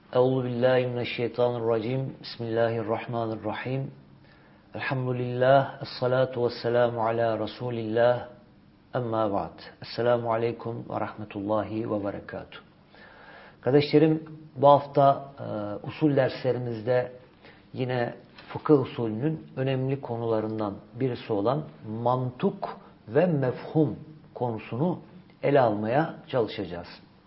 Euzubillahimineşşeytanirracim. Bismillahirrahmanirrahim. Elhamdülillah. Esselatu vesselamu ala Resulillah. Amma ba'd. Esselamu aleyküm ve rahmetullahi ve berekatuhu. Kardeşlerim, bu hafta usul derslerimizde yine fıkıh usulünün önemli konularından birisi olan mantuk ve mefhum konusunu ele almaya çalışacağız.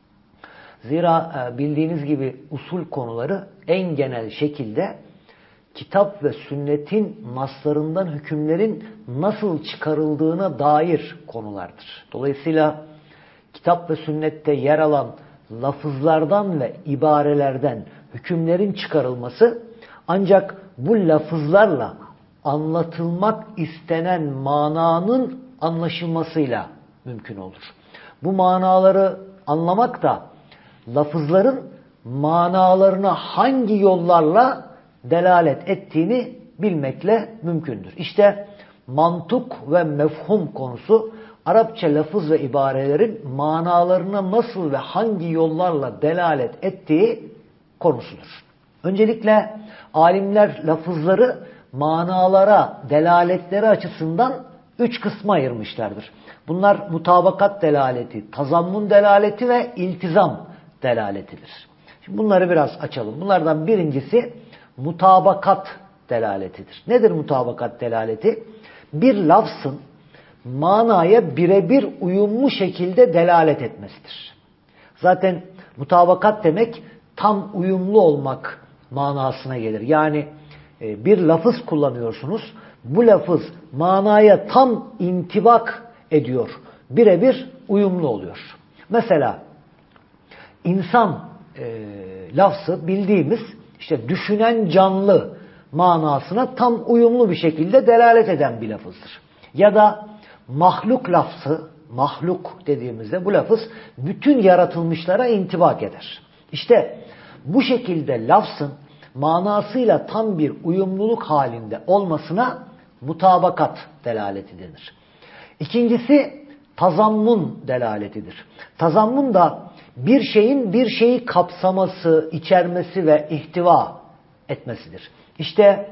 Zira bildiğiniz gibi usul konuları en genel şekilde kitap ve sünnetin naslarından hükümlerin nasıl çıkarıldığına dair konulardır. Dolayısıyla kitap ve sünnette yer alan lafızlardan ve ibarelerden hükümlerin çıkarılması ancak bu lafızlarla anlatılmak istenen mananın anlaşılmasıyla mümkün olur. Bu manaları anlamak da lafızların manalarına hangi yollarla delalet ettiğini bilmekle mümkündür. İşte mantuk ve mefhum konusu Arapça lafız ve ibarelerin manalarına nasıl ve hangi yollarla delalet ettiği konusudur. Öncelikle alimler lafızları manalara, delaletleri açısından 3 kısma ayırmışlardır. Bunlar mutabakat delaleti, tazammun delaleti ve iltizam delaletidir. Şimdi bunları biraz açalım. Bunlardan birincisi mutabakat delaletidir. Nedir mutabakat delaleti? Bir lafzın manaya birebir uyumlu şekilde delalet etmesidir. Zaten mutabakat demek tam uyumlu olmak manasına gelir. Yani bir lafız kullanıyorsunuz. Bu lafız manaya tam intibak ediyor. Birebir uyumlu oluyor. Mesela İnsan lafzı bildiğimiz işte düşünen canlı manasına tam uyumlu bir şekilde delalet eden bir lafızdır. Ya da mahluk lafzı, mahluk dediğimizde bu lafız bütün yaratılmışlara intibak eder. İşte bu şekilde lafzın manasıyla tam bir uyumluluk halinde olmasına mutabakat delaleti denir. İkincisi tazammun delaletidir. Tazammun da bir şeyin bir şeyi kapsaması, içermesi ve ihtiva etmesidir. İşte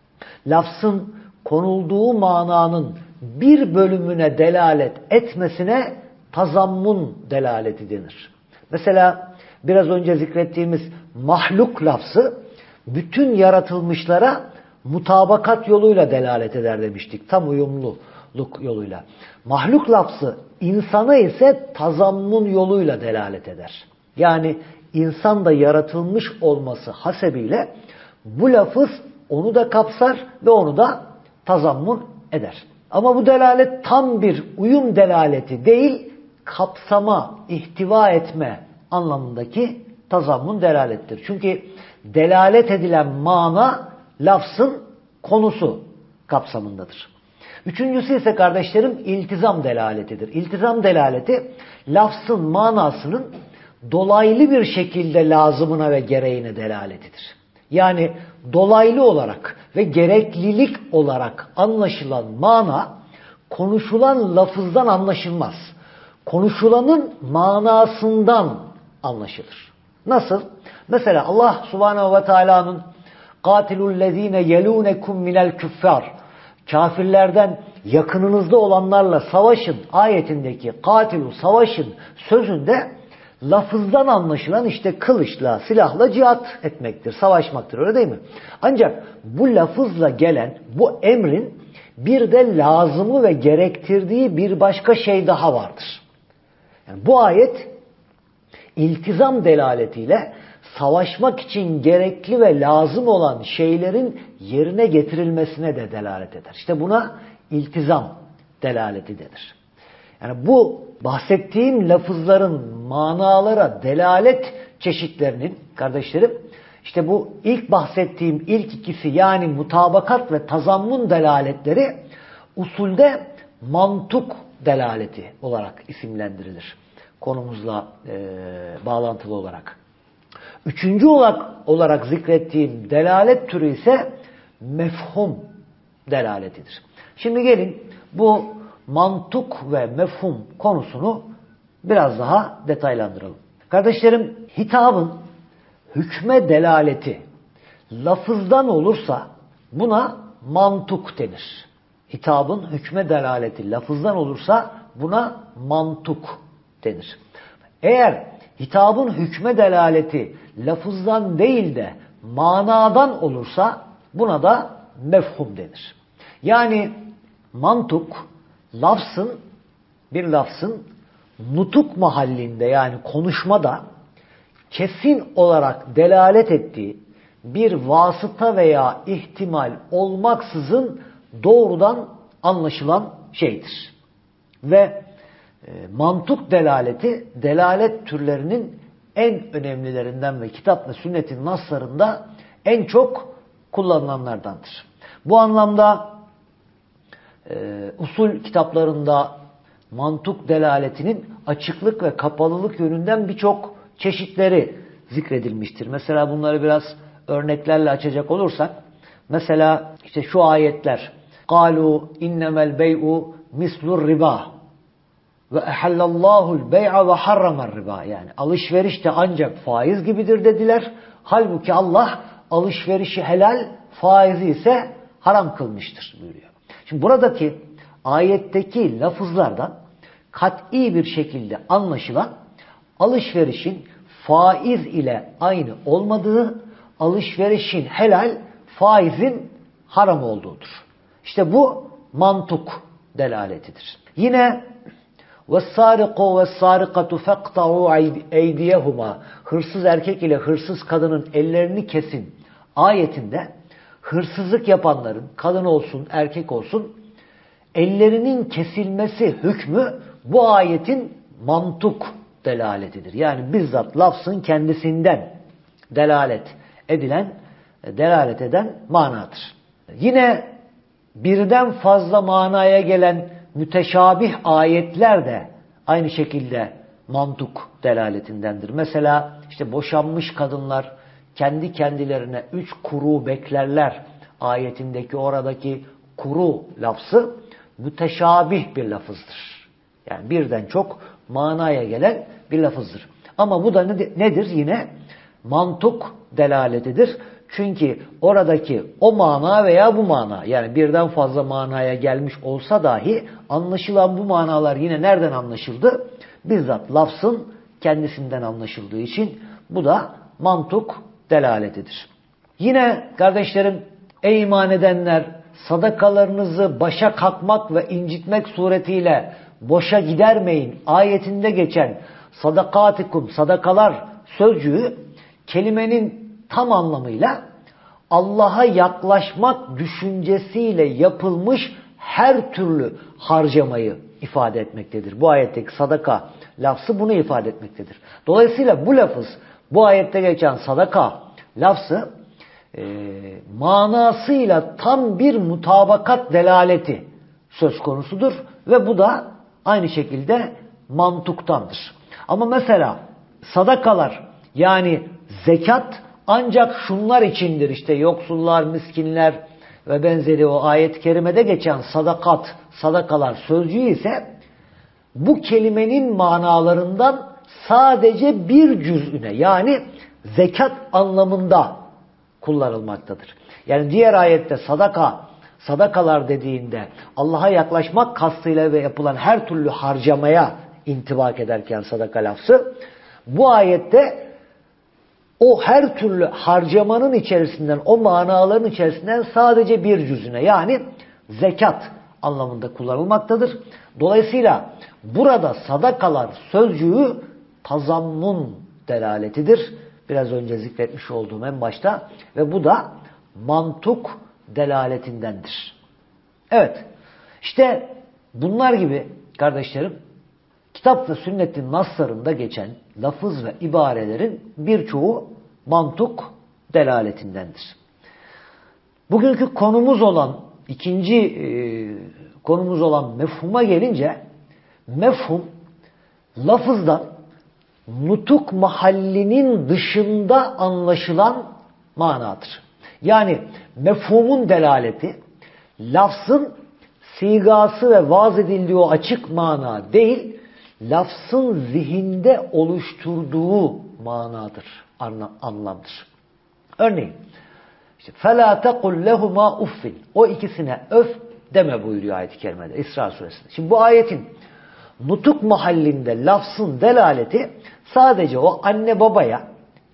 lafzın konulduğu mananın bir bölümüne delalet etmesine tazammun delaleti denir. Mesela biraz önce zikrettiğimiz mahluk lafzı bütün yaratılmışlara mutabakat yoluyla delalet eder demiştik. Tam uyumluluk yoluyla. Mahluk lafzı insana ise tazammun yoluyla delalet eder. Yani insan da yaratılmış olması hasebiyle bu lafız onu da kapsar ve onu da tazammun eder. Ama bu delalet tam bir uyum delaleti değil, kapsama, ihtiva etme anlamındaki tazammun delalettir. Çünkü delalet edilen mana lafzın konusu kapsamındadır. Üçüncüsü ise kardeşlerim iltizam delaletidir. İltizam delaleti lafzın manasının dolaylı bir şekilde lazımına ve gereğine delaletidir. Yani dolaylı olarak ve gereklilik olarak anlaşılan mana konuşulan lafızdan anlaşılmaz. Konuşulanın manasından anlaşılır. Nasıl? Mesela Allah Subhanahu ve Teala'nın "Katilullezine yelunekum minel küffar" kafirlerden yakınınızda olanlarla savaşın ayetindeki katilu savaşın sözünde lafızdan anlaşılan işte kılıçla, silahla cihat etmektir, savaşmaktır, öyle değil mi? Ancak bu lafızla gelen bu emrin bir de lazımı ve gerektirdiği bir başka şey daha vardır. Yani bu ayet iltizam delaletiyle savaşmak için gerekli ve lazım olan şeylerin yerine getirilmesine de delalet eder. İşte buna iltizam delaleti denir. Yani bu bahsettiğim lafızların manalara delalet çeşitlerinin kardeşlerim işte bu ilk bahsettiğim ilk ikisi yani mutabakat ve tazammun delaletleri usulde mantuk delaleti olarak isimlendirilir. Konumuzla bağlantılı olarak. Üçüncü olarak zikrettiğim delalet türü ise mefhum delaletidir. Şimdi gelin bu mantuk ve mefhum konusunu biraz daha detaylandıralım. Kardeşlerim, hitabın hükme delaleti lafızdan olursa buna mantuk denir. Hitabın hükme delaleti lafızdan olursa buna mantuk denir. Eğer hitabın hükme delaleti lafızdan değil de manadan olursa buna da mefhum denir. Yani mantuk bir lafzın nutuk mahallinde yani konuşmada kesin olarak delalet ettiği bir vasıta veya ihtimal olmaksızın doğrudan anlaşılan şeydir. Ve mantuk delaleti delalet türlerinin en önemlilerinden ve kitap ve sünnetin naslarında en çok kullanılanlardandır. Bu anlamda usul kitaplarında mantuk delaletinin açıklık ve kapalılık yönünden birçok çeşitleri zikredilmiştir. Mesela bunları biraz örneklerle açacak olursak, mesela işte şu ayetler: "Kalu innemel bey'u mislur riba ve ehallallahu'l bey'a ve harramer riba." Yani alışveriş de ancak faiz gibidir dediler. Halbuki Allah alışverişi helal, faizi ise haram kılmıştır buyuruyor. Şimdi buradaki ayetteki lafızlardan kat'i bir şekilde anlaşılan alışverişin faiz ile aynı olmadığı, alışverişin helal, faizin haram olduğudur. İşte bu mantuk delaletidir. Yine وَالسَّارِقُ وَالسَّارِقَةُ فَقْطَعُوا اَيْدِيَهُمَا hırsız erkek ile hırsız kadının ellerini kesin ayetinde hırsızlık yapanların, kadın olsun erkek olsun, ellerinin kesilmesi hükmü bu ayetin mantuk delaletidir. Yani bizzat lafzın kendisinden delalet eden manadır. Yine birden fazla manaya gelen müteşabih ayetler de aynı şekilde mantuk delaletindendir. Mesela işte boşanmış kadınlar kendi kendilerine 3 kuru beklerler ayetindeki oradaki kuru lafzı müteşabih bir lafızdır. Yani birden çok manaya gelen bir lafızdır. Ama bu da nedir? Yine mantuk delaletidir. Çünkü oradaki o mana veya bu mana, yani birden fazla manaya gelmiş olsa dahi anlaşılan bu manalar yine nereden anlaşıldı? Bizzat lafzın kendisinden anlaşıldığı için bu da mantuk delaletidir. Yine kardeşlerim, ey iman edenler, sadakalarınızı başa kalkmak ve incitmek suretiyle boşa gidermeyin ayetinde geçen sadakatikum, sadakalar sözcüğü kelimenin tam anlamıyla Allah'a yaklaşmak düşüncesiyle yapılmış her türlü harcamayı ifade etmektedir. Bu ayetteki sadaka lafzı bunu ifade etmektedir. Dolayısıyla bu lafız, bu ayette geçen sadaka lafzı manasıyla tam bir mutabakat delaleti söz konusudur ve bu da aynı şekilde mantuktandır. Ama mesela sadakalar, yani zekat ancak şunlar içindir, işte yoksullar, miskinler ve benzeri o ayet-i kerimede geçen sadakalar sözcüğü ise bu kelimenin manalarından sadece bir cüz'üne, yani zekat anlamında kullanılmaktadır. Yani diğer ayette sadakalar dediğinde Allah'a yaklaşmak kastıyla ve yapılan her türlü harcamaya intibak ederken sadaka lafzı, bu ayette o her türlü harcamanın içerisinden, o manaların içerisinden sadece bir cüzüne, yani zekat anlamında kullanılmaktadır. Dolayısıyla burada sadakalar sözcüğü tazammun delaletidir. Biraz önce zikretmiş olduğum en başta, ve bu da mantuk delaletindendir. Evet, işte bunlar gibi kardeşlerim, kitap ve sünnetin naslarında geçen lafız ve ibarelerin birçoğu mantuk delaletindendir. Bugünkü konumuz olan, ikinci konumuz olan mefhuma gelince, mefhum lafızdan nutuk mahallinin dışında anlaşılan manadır. Yani mefhumun delaleti, lafzın sigası ve vaz edildiği o açık mana değil, lafzın zihinde oluşturduğu manadır, anlamdır. Örneğin, işte فَلَا تَقُلْ لَهُمَا uffin. O ikisine öf deme buyuruyor ayet-i kerimede İsra suresinde. Şimdi bu ayetin nutuk mahallinde lafzın delaleti sadece o anne babaya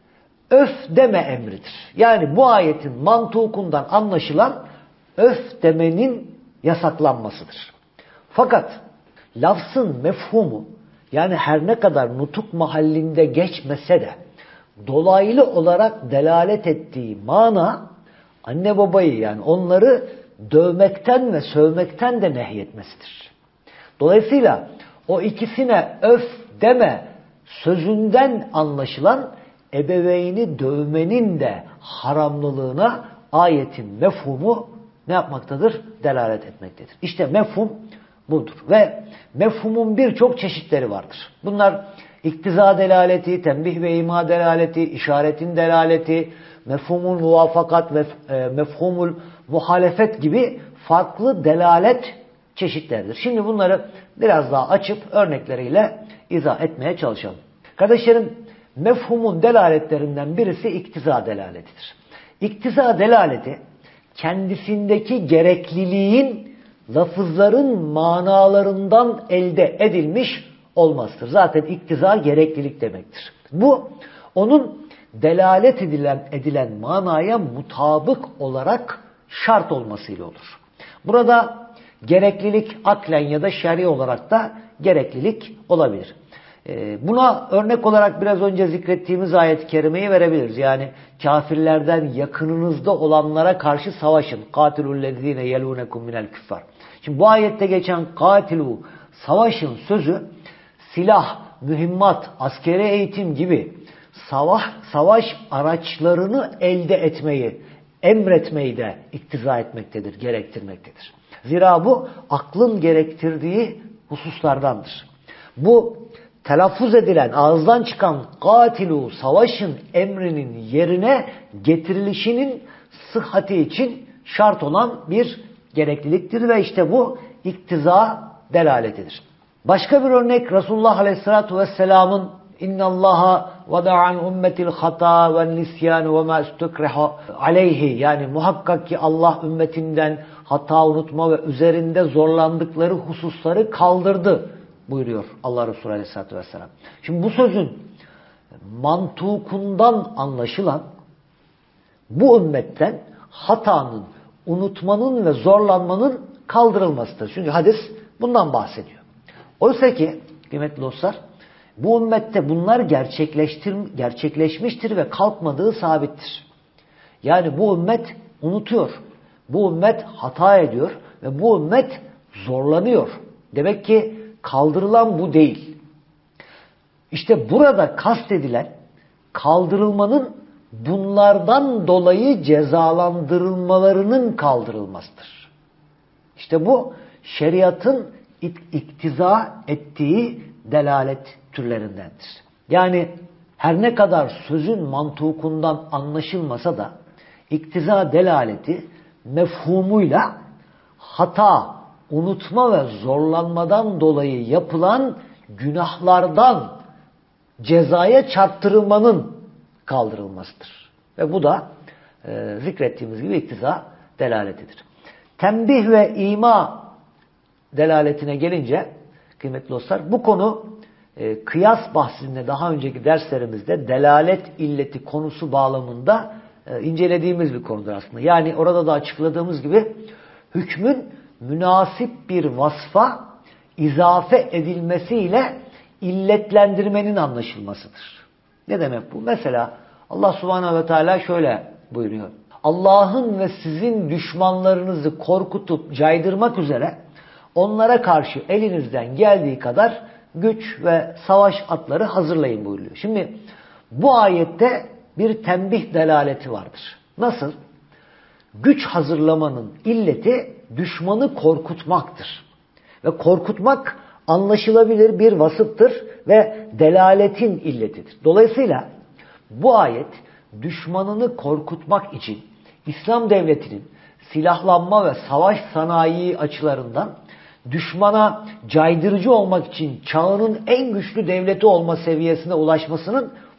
öf deme emridir. Yani bu ayetin mantukundan anlaşılan öf demenin yasaklanmasıdır. Fakat lafzın mefhumu, yani her ne kadar nutuk mahallinde geçmese de dolaylı olarak delalet ettiği mana anne babayı, yani onları dövmekten ve sövmekten de nehyetmesidir. Dolayısıyla o ikisine öf deme sözünden anlaşılan ebeveyni dövmenin de haramlılığına ayetin mefhumu ne yapmaktadır? Delalet etmektedir. İşte mefhum budur. Ve mefhumun birçok çeşitleri vardır. Bunlar iktiza delaleti, tembih ve ima delaleti, işaretin delaleti, mefhumul muvafakat ve mefhumul muhalefet gibi farklı delalet çeşitleridir. Şimdi bunları biraz daha açıp örnekleriyle izah etmeye çalışalım. Kardeşlerim, mefhumun delaletlerinden birisi iktiza delaletidir. İktiza delaleti kendisindeki gerekliliğin lafızların manalarından elde edilmiş olmasıdır. Zaten iktiza gereklilik demektir. Bu onun delalet edilen manaya mutabık olarak şart olmasıyla olur. Burada gereklilik aklen ya da şer'i olarak da gereklilik olabilir. Buna örnek olarak biraz önce zikrettiğimiz ayet-i kerimeyi verebiliriz. Yani kafirlerden yakınınızda olanlara karşı savaşın. قَاتِلُوا الَّذ۪ينَ يَلُونَكُمْ مِنَ الْكُفَّارِ. Şimdi bu ayette geçen katilu, savaşın sözü silah, mühimmat, askeri eğitim gibi savaş araçlarını elde etmeyi, emretmeyi de iktiza etmektedir, gerektirmektedir. Zira bu aklın gerektirdiği hususlardandır. Bu telaffuz edilen, ağızdan çıkan katilu, savaşın emrinin yerine getirilişinin sıhhati için şart olan bir gerekliliktir ve işte bu iktiza delaletidir. Başka bir örnek Resulullah Aleyhisselatü Vesselam'ın İnna Allaha vada'an ummetil hata ve nisyan ve ma istukriha aleyhi, yani muhakkak ki Allah ümmetinden hata, unutma ve üzerinde zorlandıkları hususları kaldırdı buyuruyor Allah Resulü Aleyhisselatü Vesselam. Şimdi bu sözün mantukundan anlaşılan bu ümmetten hatanın, unutmanın ve zorlanmanın kaldırılmasıdır. Çünkü hadis bundan bahsediyor. Oysa ki kıymetli dostlar, bu ümmette bunlar gerçekleşmiştir ve kalkmadığı sabittir. Yani bu ümmet unutuyor. Bu ümmet hata ediyor ve bu ümmet zorlanıyor. Demek ki kaldırılan bu değil. İşte burada kastedilen kaldırılmanın bunlardan dolayı cezalandırılmalarının kaldırılmasıdır. İşte bu şeriatın iktiza ettiği delalet türlerindendir. Yani her ne kadar sözün mantukundan anlaşılmasa da iktiza delaleti mefhumuyla hata, unutma ve zorlanmadan dolayı yapılan günahlardan cezaya çarptırılmanın kaldırılmasıdır. Ve bu da zikrettiğimiz gibi iktiza delaletidir. Tembih ve ima delaletine gelince kıymetli dostlar, bu konu kıyas bahsinde daha önceki derslerimizde delalet illeti konusu bağlamında incelediğimiz bir konudur aslında. Yani orada da açıkladığımız gibi hükmün münasip bir vasfa izafe edilmesiyle illetlendirmenin anlaşılmasıdır. Ne demek bu? Mesela Allah Subhanahu ve Teala şöyle buyuruyor. Allah'ın ve sizin düşmanlarınızı korkutup caydırmak üzere onlara karşı elinizden geldiği kadar güç ve savaş atları hazırlayın buyuruyor. Şimdi bu ayette bir tembih delaleti vardır. Nasıl? Güç hazırlamanın illeti düşmanı korkutmaktır. Ve korkutmak anlaşılabilir bir vasıftır ve delaletin illetidir. Dolayısıyla bu ayet düşmanını korkutmak için İslam devletinin silahlanma ve savaş sanayi açılarından düşmana caydırıcı olmak için çağının en güçlü devleti olma seviyesine ulaşmasının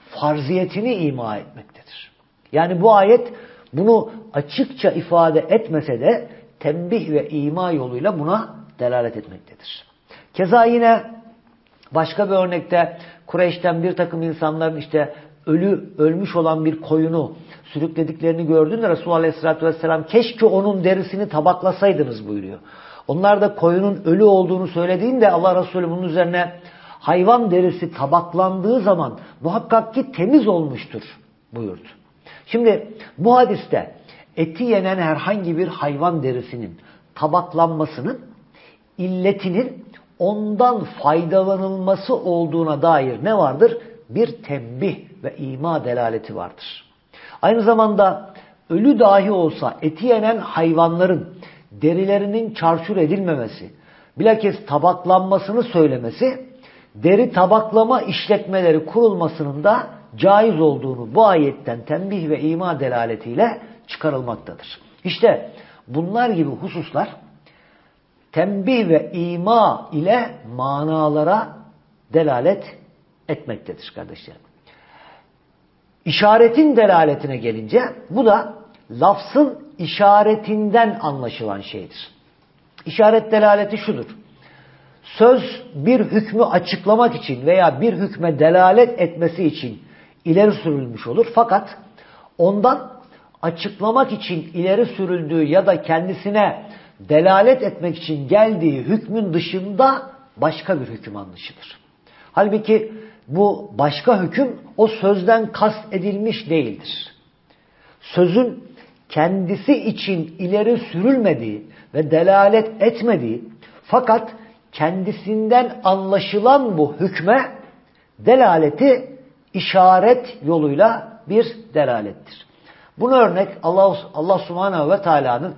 farziyetini ima etmektedir. Yani bu ayet bunu açıkça ifade etmese de tembih ve ima yoluyla buna delalet etmektedir. Keza yine başka bir örnekte Kureyş'ten bir takım insanların işte ölmüş olan bir koyunu sürüklediklerini gördüğünde Resulullah Aleyhisselatü Vesselam keşke onun derisini tabaklasaydınız buyuruyor. Onlar da koyunun ölü olduğunu söylediğinde Allah Resulü bunun üzerine hayvan derisi tabaklandığı zaman muhakkak ki temiz olmuştur buyurdu. Şimdi bu hadiste eti yenen herhangi bir hayvan derisinin tabaklanmasının illetinin ondan faydalanılması olduğuna dair ne vardır? Bir tembih ve ima delaleti vardır. Aynı zamanda ölü dahi olsa eti yenen hayvanların derilerinin çarçur edilmemesi, bilakis tabaklanmasını söylemesi, deri tabaklama işletmeleri kurulmasının da caiz olduğunu bu ayetten tembih ve ima delaletiyle çıkarılmaktadır. İşte bunlar gibi hususlar tembih ve ima ile manalara delalet etmektedir kardeşlerim. İşaretin delaletine gelince bu da lafzın işaretinden anlaşılan şeydir. İşaret delaleti şudur. Söz bir hükmü açıklamak için veya bir hükme delalet etmesi için ileri sürülmüş olur. Fakat ondan açıklamak için ileri sürüldüğü ya da kendisine delalet etmek için geldiği hükmün dışında başka bir hüküm anlaşılır. Halbuki bu başka hüküm o sözden kast edilmiş değildir. Sözün kendisi için ileri sürülmediği ve delalet etmediği fakat kendisinden anlaşılan bu hükme delaleti işaret yoluyla bir delalettir. Buna örnek Allah Subhanahu ve Teala'nın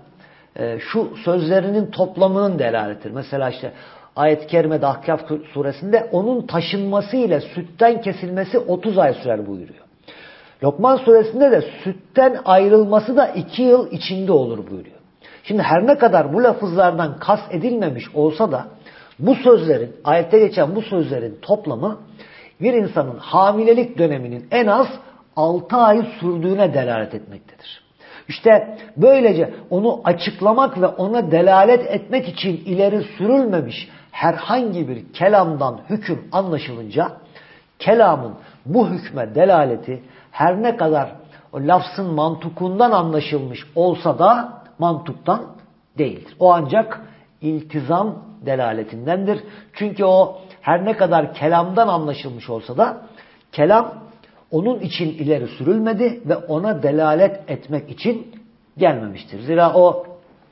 şu sözlerinin toplamının delaletidir. Mesela işte ayet-i kerimede Ahkaf suresinde onun taşınması ile sütten kesilmesi 30 ay sürer buyuruyor. Lokman suresinde de sütten ayrılması da 2 yıl içinde olur buyuruyor. Şimdi her ne kadar bu lafızlardan kast edilmemiş olsa da bu sözlerin, ayette geçen bu sözlerin toplamı bir insanın hamilelik döneminin en az 6 ay sürdüğüne delalet etmektedir. İşte böylece onu açıklamak ve ona delalet etmek için ileri sürülmemiş herhangi bir kelamdan hüküm anlaşılınca kelamın bu hükme delaleti her ne kadar o lafzın mantukundan anlaşılmış olsa da mantuktan değildir. O ancak iltizam delaletindendir. Çünkü o her ne kadar kelamdan anlaşılmış olsa da kelam onun için ileri sürülmedi ve ona delalet etmek için gelmemiştir. Zira o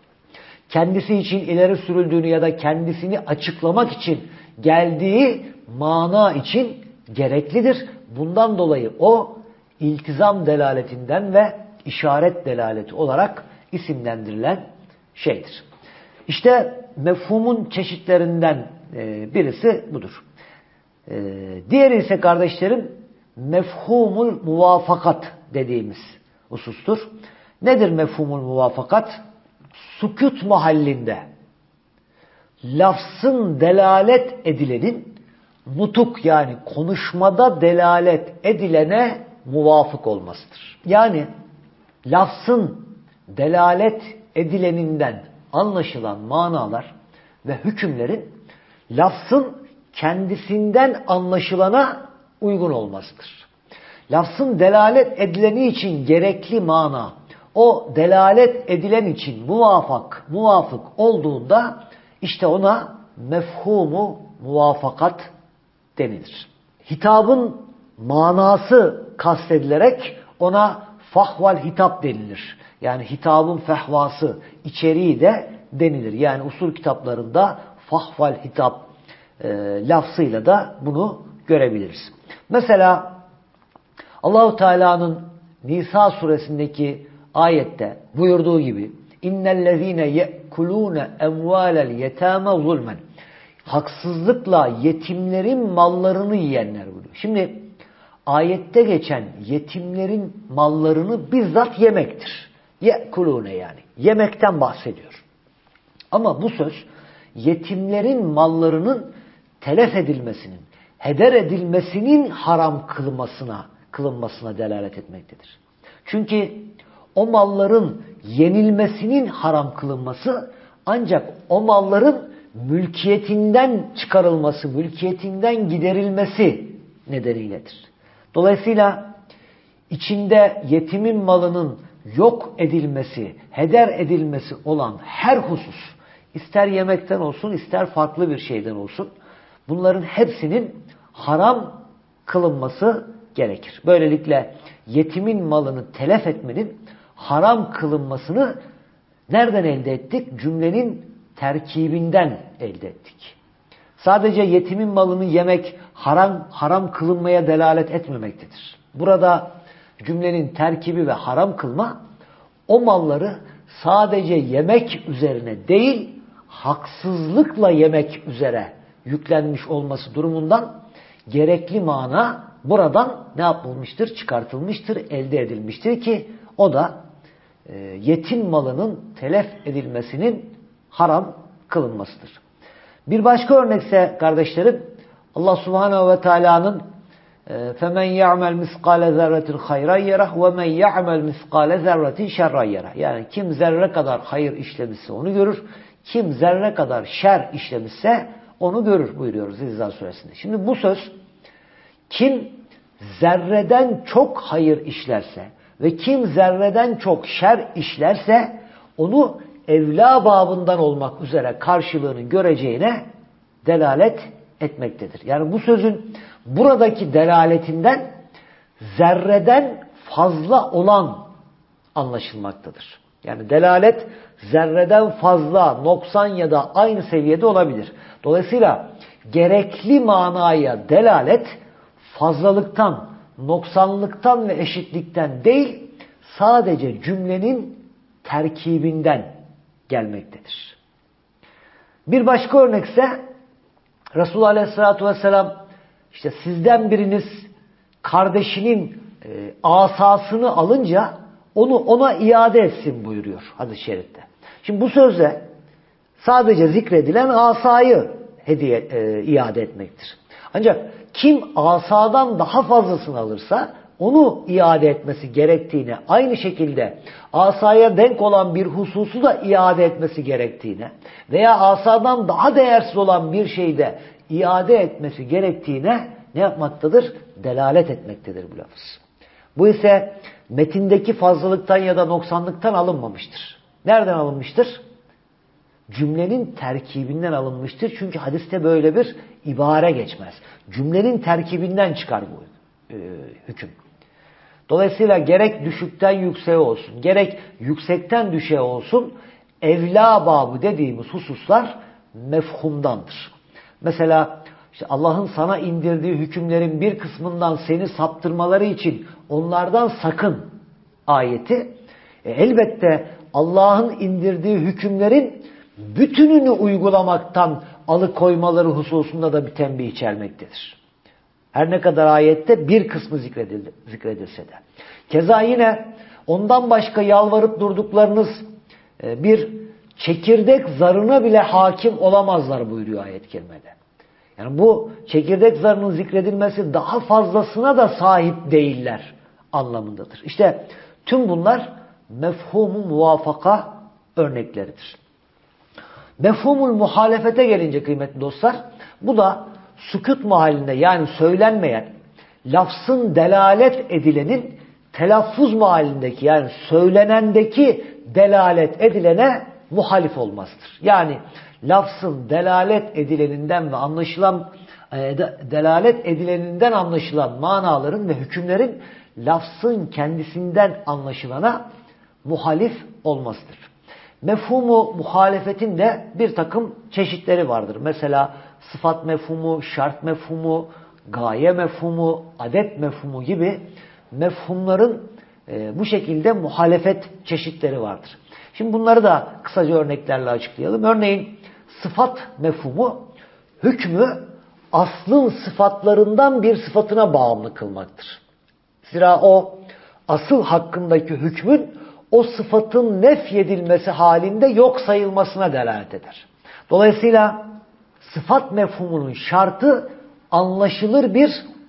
kendisi için ileri sürüldüğünü ya da kendisini açıklamak için geldiği mana için gereklidir. Bundan dolayı o iltizam delaletinden ve işaret delaleti olarak isimlendirilen şeydir. İşte mefhumun çeşitlerinden birisi budur. Diğeri ise kardeşlerim mefhumul muvafakat dediğimiz husustur. Nedir mefhumul muvafakat? Sükût mahallinde lafzın delalet edilenin nutuk yani konuşmada delalet edilene muvafık olmasıdır. Yani lafzın delalet edileninden anlaşılan manalar ve hükümlerin lafzın kendisinden anlaşılana uygun olmasıdır. Lafzın delalet edileni için gerekli mana o delalet edilen için muvafık olduğunda işte ona mefhumu muvafakat denilir. Hitabın manası kastedilerek ona fahval hitap denilir. Yani hitabın fehvası, içeriği de denilir. Yani usul kitaplarında fahval hitap lafzıyla da bunu görebiliriz. Mesela Allahu Teala'nın Nisa suresindeki ayette buyurduğu gibi innellezine yekulune emvalel yetame zulmen haksızlıkla yetimlerin mallarını yiyenler buyuruyor. Şimdi ayette geçen yetimlerin mallarını bizzat yemektir. Yekulune yani yemekten bahsediyor. Ama bu söz yetimlerin mallarının telef edilmesinin, heder edilmesinin haram kılmasına kılınmasına delalet etmektedir. Çünkü o malların yenilmesinin haram kılınması ancak o malların mülkiyetinden çıkarılması, mülkiyetinden giderilmesi nedeniyledir. Dolayısıyla içinde yetimin malının yok edilmesi, heder edilmesi olan her husus, ister yemekten olsun, ister farklı bir şeyden olsun, bunların hepsinin haram kılınması gerekir. Böylelikle yetimin malını telef etmenin haram kılınmasını nereden elde ettik? Cümlenin terkibinden elde ettik. Sadece yetimin malını yemek haram kılınmaya delalet etmemektedir. Burada cümlenin terkibi ve haram kılma, o malları sadece yemek üzerine değil, haksızlıkla yemek üzere yüklenmiş olması durumundan gerekli mana buradan ne yapılmıştır? Çıkartılmıştır, elde edilmiştir ki o da yetim malının telef edilmesinin haram kılınmasıdır. Bir başka örnekse kardeşlerim, Allah Subhanahu ve Teala'nın فَمَنْ يَعْمَلْ مِسْقَالَ ذَرَّةٍ خَيْرًا يَرَهُ وَمَنْ يَعْمَلْ مِسْقَالَ ذَرَّةٍ شَرًّا يَرَهُ. Yani kim zerre kadar hayır işlemişse onu görür, kim zerre kadar şer işlemişse onu görür buyuruyoruz Zilzal suresinde. Şimdi bu söz, kim zerreden çok hayır işlerse ve kim zerreden çok şer işlerse onu evla babından olmak üzere karşılığını göreceğine delalet etmektedir. Yani bu sözün buradaki delaletinden zerreden fazla olan anlaşılmaktadır. Yani delalet zerreden fazla, noksan ya da aynı seviyede olabilir. Dolayısıyla gerekli manaya delalet fazlalıktan, noksanlıktan ve eşitlikten değil, sadece cümlenin terkibinden gelmektedir. Bir başka örnekse Resulullah Aleyhisselatü Vesselam işte sizden biriniz kardeşinin asasını alınca onu ona iade etsin buyuruyor hadis-i şerifte. Şimdi bu sözde sadece zikredilen asayı iade etmektir. Ancak kim asadan daha fazlasını alırsa onu iade etmesi gerektiğine, aynı şekilde asaya denk olan bir hususu da iade etmesi gerektiğine veya asadan daha değersiz olan bir şeyi de iade etmesi gerektiğine ne yapmaktadır? Delalet etmektedir bu lafız. Bu ise metindeki fazlalıktan ya da noksanlıktan alınmamıştır. Nereden alınmıştır? Cümlenin terkibinden alınmıştır. Çünkü hadiste böyle bir ibare geçmez. Cümlenin terkibinden çıkar bu hüküm. Dolayısıyla gerek düşükten yükseğe olsun, gerek yüksekten düşüğe olsun, evla babı dediğimiz hususlar mefhumdandır. Mesela işte Allah'ın sana indirdiği hükümlerin bir kısmından seni saptırmaları için onlardan sakın ayeti, elbette Allah'ın indirdiği hükümlerin bütününü uygulamaktan alıkoymaları hususunda da bir tembih içermektedir. Her ne kadar ayette bir kısmı zikredilse de. Keza yine ondan başka yalvarıp durduklarınız bir çekirdek zarına bile hakim olamazlar buyuruyor ayet-i kerimede. Yani bu çekirdek zarının zikredilmesi daha fazlasına da sahip değiller anlamındadır. İşte tüm bunlar mefhum-u muvafaka örnekleridir. Mefhumul muhalefete gelince kıymetli dostlar, bu da sükût mahallinde yani söylenmeyen, lafzın delalet edilenin telaffuz mahallindeki yani söylenendeki delalet edilene muhalif olmasıdır. Yani lafzın delalet edileninden ve delalet edileninden anlaşılan manaların ve hükümlerin lafzın kendisinden anlaşılana muhalif olmasıdır. Mefhumu muhalefetin de bir takım çeşitleri vardır. Mesela sıfat mefhumu, şart mefhumu, gaye mefhumu, adet mefhumu gibi mefhumların bu şekilde muhalefet çeşitleri vardır. Şimdi bunları da kısaca örneklerle açıklayalım. Örneğin sıfat mefhumu hükmü aslın sıfatlarından bir sıfatına bağımlı kılmaktır. Zira o asıl hakkındaki hükmün o sıfatın nefyedilmesi halinde yok sayılmasına delalet eder. Dolayısıyla sıfat mefhumunun şartı anlaşılır bir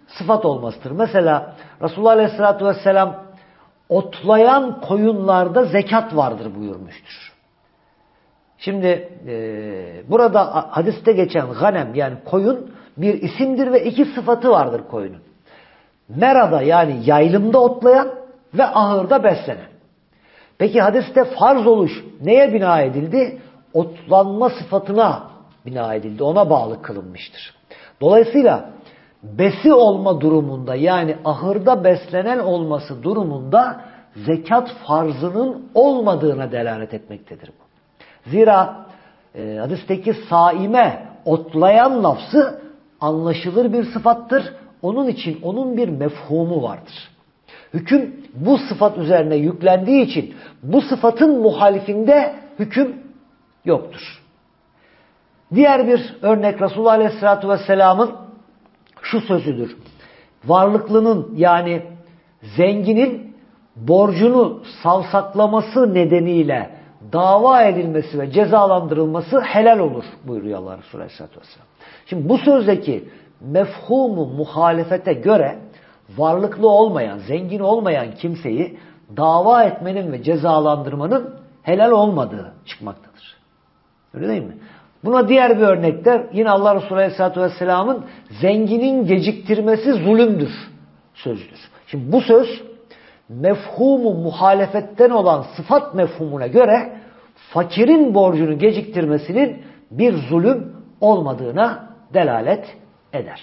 sıfat olmasıdır. Mesela Resulullah Aleyhisselatü Vesselam otlayan koyunlarda zekat vardır buyurmuştur. Şimdi burada hadiste geçen ganem yani koyun bir isimdir ve iki sıfatı vardır koyunun. Merada yani yaylımda otlayan ve ahırda beslenen. Peki hadiste farz oluş neye bina edildi? Otlanma sıfatına bina edildi. Ona bağlı kılınmıştır. Dolayısıyla besi olma durumunda yani ahırda beslenen olması durumunda zekat farzının olmadığına delalet etmektedir bu. Zira hadisteki saime otlayan lafzı anlaşılır bir sıfattır. Onun için onun bir mefhumu vardır. Hüküm bu sıfat üzerine yüklendiği için bu sıfatın muhalifinde hüküm yoktur. Diğer bir örnek Resulullah Aleyhisselatü Vesselam'ın şu sözüdür. Varlıklının yani zenginin borcunu savsaklaması nedeniyle dava edilmesi ve cezalandırılması helal olur buyuruyor Allah Resulü Aleyhisselatü Vesselam. Şimdi bu sözdeki mefhumu muhalefete göre varlıklı olmayan, zengin olmayan kimseyi dava etmenin ve cezalandırmanın helal olmadığı çıkmaktadır. Öyle değil mi? Buna diğer bir örnekte yine Allah Resulü Aleyhisselatü Vesselam'ın zenginin geciktirmesi zulümdür sözüdür. Şimdi bu söz mefhumu muhalefetten olan sıfat mefhumuna göre fakirin borcunu geciktirmesinin bir zulüm olmadığına delalet eder.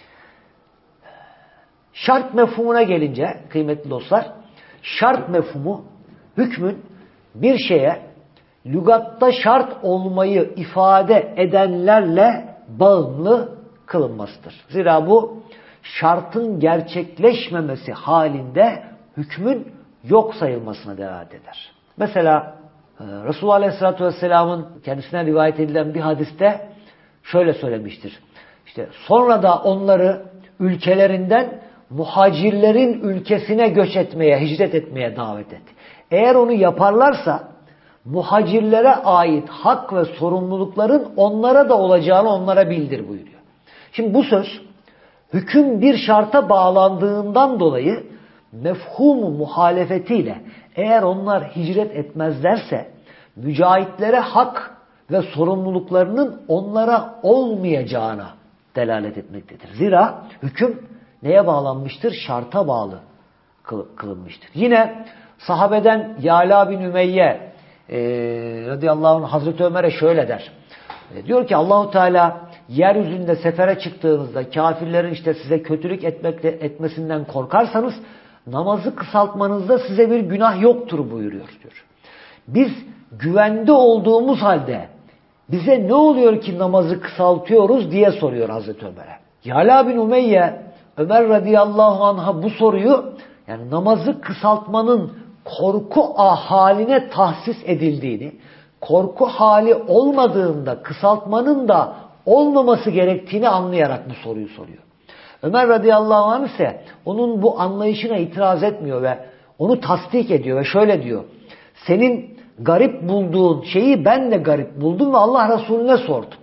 Şart mefhumuna gelince kıymetli dostlar, şart mefhumu hükmün bir şeye lügatta şart olmayı ifade edenlerle bağımlı kılınmasıdır. Zira bu şartın gerçekleşmemesi halinde hükmün yok sayılmasına delalet eder. Mesela Resulullah Aleyhisselatü Vesselam'ın kendisine rivayet edilen bir hadiste şöyle söylemiştir. İşte sonra da onları ülkelerinden muhacirlerin ülkesine göç etmeye, hicret etmeye davet et. Eğer onu yaparlarsa muhacirlere ait hak ve sorumlulukların onlara da olacağını onlara bildir buyuruyor. Şimdi bu söz hüküm bir şarta bağlandığından dolayı mefhumu muhalefetiyle eğer onlar hicret etmezlerse mücahitlere hak ve sorumluluklarının onlara olmayacağına delalet etmektedir. Zira hüküm neye bağlanmıştır? Şarta bağlı kılınmıştır. Yine sahabeden Yala bin Ümeyye radıyallahu anh Hazreti Ömer'e şöyle der. Diyor ki Allahu Teala yeryüzünde sefere çıktığınızda kafirlerin işte size kötülük etmesinden korkarsanız namazı kısaltmanızda size bir günah yoktur buyuruyor diyor. Biz güvende olduğumuz halde bize ne oluyor ki namazı kısaltıyoruz diye soruyor Hazreti Ömer'e. Yala bin Ümeyye Ömer radıyallahu anh'a bu soruyu yani namazı kısaltmanın korku haline tahsis edildiğini, korku hali olmadığında kısaltmanın da olmaması gerektiğini anlayarak bu soruyu soruyor. Ömer radıyallahu anh ise onun bu anlayışına itiraz etmiyor ve onu tasdik ediyor ve şöyle diyor. Senin garip bulduğun şeyi ben de garip buldum ve Allah Resulüne sordum.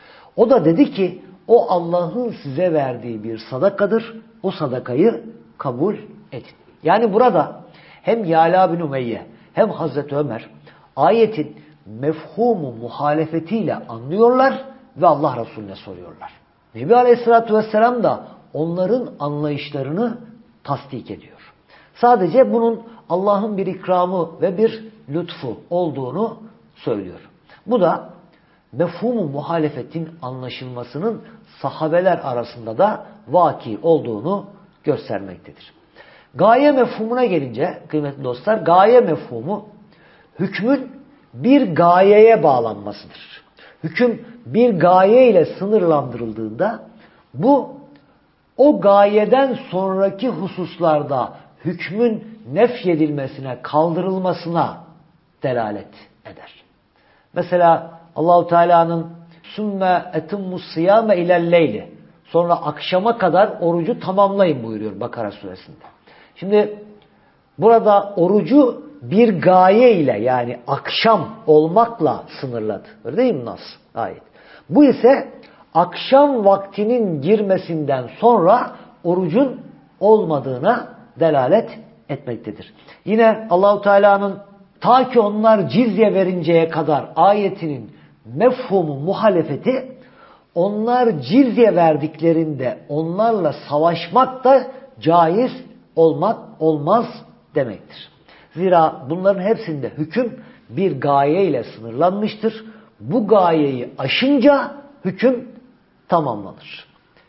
O da dedi ki o Allah'ın size verdiği bir sadakadır. O sadakayı kabul edin. Yani burada hem Yala bin Ümeyye hem Hazreti Ömer ayetin mefhumu muhalefetiyle anlıyorlar ve Allah Resulüne soruyorlar. Nebi Aleyhisselatü Vesselam da onların anlayışlarını tasdik ediyor. Sadece bunun Allah'ın bir ikramı ve bir lütfu olduğunu söylüyor. Bu da mefhumu muhalefetin anlaşılmasının sahabeler arasında da vaki olduğunu göstermektedir. Gaye mefhumuna gelince kıymetli dostlar, gaye mefhumu hükmün bir gayeye bağlanmasıdır. Hüküm bir gaye ile sınırlandırıldığında bu o gayeden sonraki hususlarda hükmün nefyedilmesine, kaldırılmasına delalet eder. Mesela Allahu Teala'nın sümme etimmus siyame ilel leyli, sonra akşama kadar orucu tamamlayın buyuruyor Bakara suresinde. Şimdi burada orucu bir gaye ile yani akşam olmakla sınırladı. Öyle değil mi nas? Ayet. Bu ise akşam vaktinin girmesinden sonra orucun olmadığına delalet etmektedir. Yine Allahu Teala'nın ta ki onlar cizye verinceye kadar ayetinin mefhumu muhalefeti, onlar cizye verdiklerinde onlarla savaşmak da caiz olmaz demektir. Zira bunların hepsinde hüküm bir gaye ile sınırlanmıştır. Bu gayeyi aşınca hüküm tamamlanır.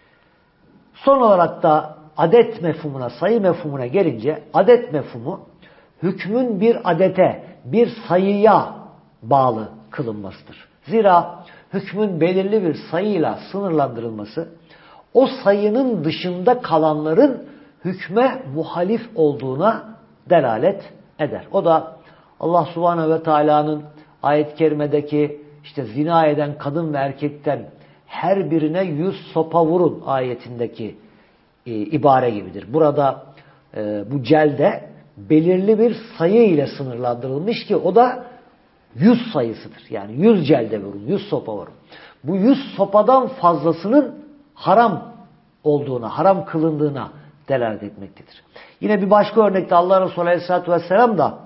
Son olarak da adet mefhumuna, sayı mefhumuna gelince, adet mefhumu hükmün bir adete, bir sayıya bağlı kılınmasıdır. Zira hükmün belirli bir sayıyla sınırlandırılması, o sayının dışında kalanların hükme muhalif olduğuna delalet eder. O da Allah Subhanahu ve Teala'nın ayet-i kerimedeki işte zina eden kadın ve erkekten her birine 100 sopa vurun ayetindeki ibare gibidir. Burada bu celde belirli bir sayı ile sınırlandırılmış ki o da 100 sayısıdır. Yani 100 celde vurun, 100 sopa vurun. Bu 100 sopadan fazlasının haram olduğuna, haram kılındığına delalet etmektedir. Yine bir başka örnekte Allah Resulü Aleyhisselatü Vesselam da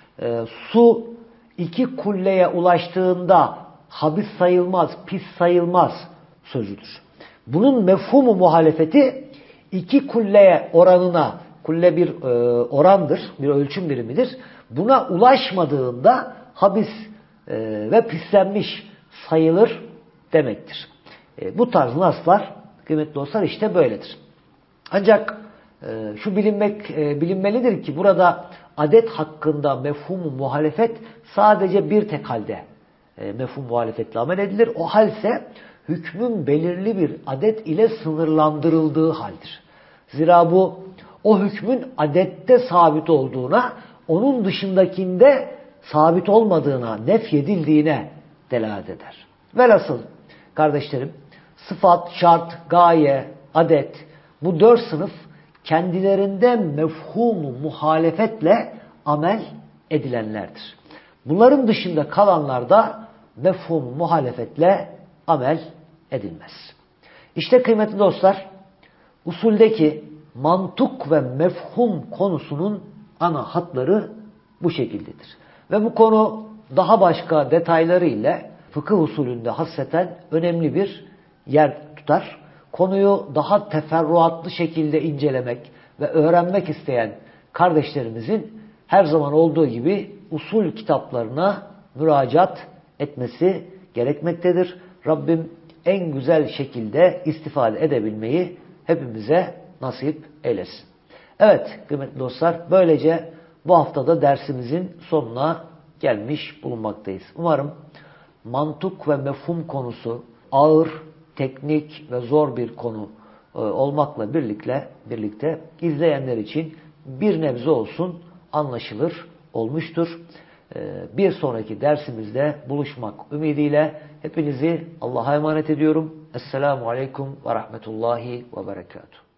su 2 kulleye ulaştığında habis sayılmaz, pis sayılmaz sözüdür. Bunun mefhumu muhalefeti 2 kulleye oranına, kulle bir orandır, bir ölçüm birimidir. Buna ulaşmadığında habis ve pislenmiş sayılır demektir. Bu tarz naslar kıymetli dostlar işte böyledir. Ancak şu bilinmelidir ki burada adet hakkında mefhum-u muhalefet sadece bir tek halde mefhum muhalefetle amel edilir. O halse hükmün belirli bir adet ile sınırlandırıldığı haldir. Zira bu o hükmün adette sabit olduğuna, onun dışındakinde sabit olmadığına, nefyedildiğine delalet eder. Velhasıl kardeşlerim, sıfat, şart, gaye, adet, bu 4 sınıf kendilerinde mefhumu muhalefetle amel edilenlerdir. Bunların dışında kalanlar da mefhumu muhalefetle amel edilmez. İşte kıymetli dostlar, usuldeki mantık ve mefhum konusunun ana hatları bu şekildedir. Ve bu konu daha başka detayları ile fıkıh usulünde hasreten önemli bir yer tutar. Konuyu daha teferruatlı şekilde incelemek ve öğrenmek isteyen kardeşlerimizin her zaman olduğu gibi usul kitaplarına müracaat etmesi gerekmektedir. Rabbim en güzel şekilde istifade edebilmeyi hepimize nasip eylesin. Evet kıymetli dostlar, böylece bu haftada dersimizin sonuna gelmiş bulunmaktayız. Umarım mantık ve mefhum konusu ağır, teknik ve zor bir konu olmakla birlikte izleyenler için bir nebze olsun anlaşılır olmuştur. Bir sonraki dersimizde buluşmak ümidiyle hepinizi Allah'a emanet ediyorum. Esselamu Aleyküm ve Rahmetullahi ve Berekatuhu.